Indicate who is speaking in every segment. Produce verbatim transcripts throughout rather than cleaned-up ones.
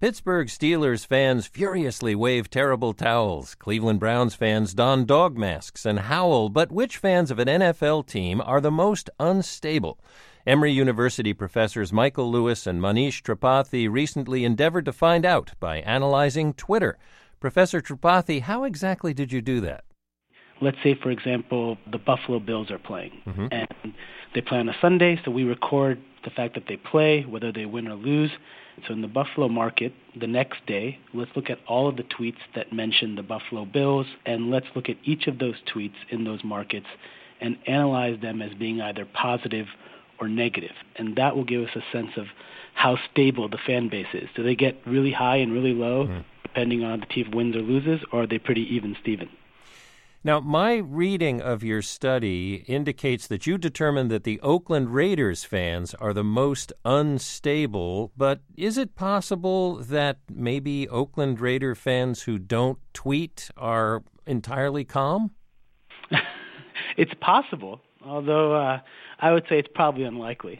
Speaker 1: Pittsburgh Steelers fans furiously wave terrible towels. Cleveland Browns fans don dog masks and howl. But which fans of an N F L team are the most unstable? Emory University professors Michael Lewis and Manish Tripathi recently endeavored to find out by analyzing Twitter. Professor Tripathi, how exactly did you do that?
Speaker 2: Let's say, for example, the Buffalo Bills are playing,
Speaker 1: Mm-hmm.
Speaker 2: and they play on a Sunday, so we record the fact that they play, whether they win or lose. So in the Buffalo market, the next day, let's look at all of the tweets that mention the Buffalo Bills, and let's look at each of those tweets in those markets and analyze them as being either positive or negative. And that will give us a sense of how stable the fan base is. Do they get really high and really low, mm-hmm. depending on the team wins or loses, or are they pretty even Steven?
Speaker 1: Now, my reading of your study indicates that you determined that the Oakland Raiders fans are the most unstable, but is it possible that maybe Oakland Raider fans who don't tweet are entirely calm?
Speaker 2: It's possible, although uh, I would say it's probably unlikely.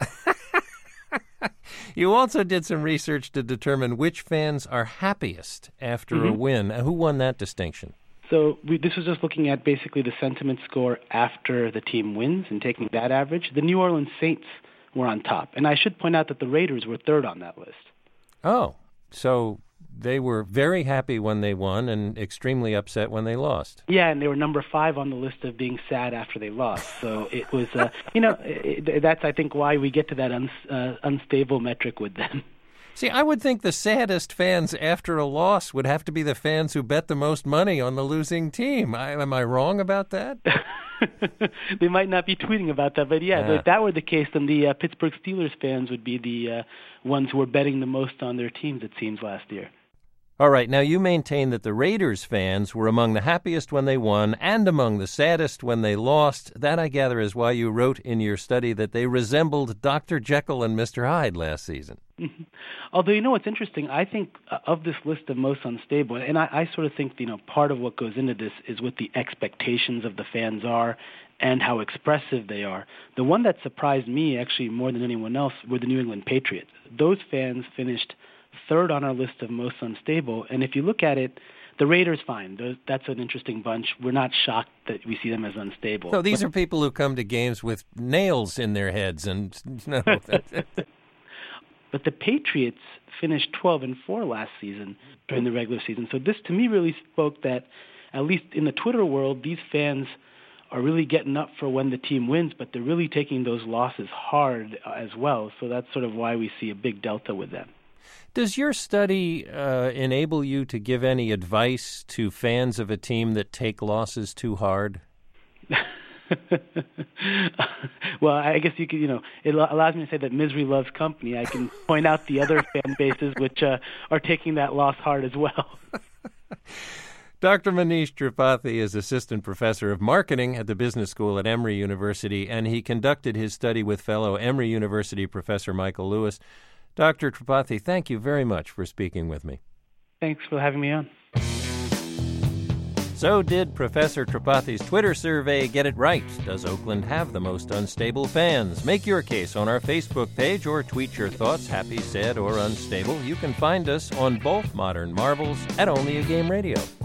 Speaker 1: You also did some research to determine which fans are happiest after mm-hmm. a win. Who won that distinction?
Speaker 2: So we, this was just looking at basically the sentiment score after the team wins and taking that average. The New Orleans Saints were on top. And I should point out that the Raiders were third on that list.
Speaker 1: Oh, so they were very happy when they won and extremely upset when they lost.
Speaker 2: Yeah, and they were number five on the list of being sad after they lost. So it was, uh, you know, it, that's, I think, why we get to that un, uh, unstable metric with them.
Speaker 1: See, I would think the saddest fans after a loss would have to be the fans who bet the most money on the losing team. I, am I wrong about that?
Speaker 2: They might not be tweeting about that, but yeah, yeah. if that were the case, then the uh, Pittsburgh Steelers fans would be the uh, ones who were betting the most on their teams, it seems, last year.
Speaker 1: All right, now you maintain that the Raiders fans were among the happiest when they won and among the saddest when they lost. That, I gather, is why you wrote in your study that they resembled Doctor Jekyll and Mister Hyde last season.
Speaker 2: Mm-hmm. Although, you know what's interesting, I think uh, of this list of most unstable, and I, I sort of think, you know, part of what goes into this is what the expectations of the fans are and how expressive they are. The one that surprised me, actually, more than anyone else, were the New England Patriots. Those fans finished third on our list of most unstable, and if you look at it, the Raiders, fine. Those, that's an interesting bunch. We're not shocked that we see them as unstable.
Speaker 1: No, these
Speaker 2: but,
Speaker 1: are people who come to games with nails in their heads, and no.
Speaker 2: But the Patriots finished twelve and four last season during the regular season. So this, to me, really spoke that, at least in the Twitter world, these fans are really getting up for when the team wins, but they're really taking those losses hard uh, as well. So that's sort of why we see a big delta with them.
Speaker 1: Does your study uh, enable you to give any advice to fans of a team that take losses too hard?
Speaker 2: Well, I guess you could, you know, it allows me to say that misery loves company. I can point out the other fan bases which uh, are taking that loss hard as well.
Speaker 1: Doctor Manish Tripathi is assistant professor of marketing at the business school at Emory University, and he conducted his study with fellow Emory University professor Michael Lewis. Doctor Tripathi, thank you very much for speaking with me.
Speaker 2: Thanks for having me on.
Speaker 1: So did Professor Tripathi's Twitter survey get it right? Does Oakland have the most unstable fans? Make your case on our Facebook page or tweet your thoughts, happy, sad, or unstable. You can find us on both Modern Marvels at Only a Game Radio.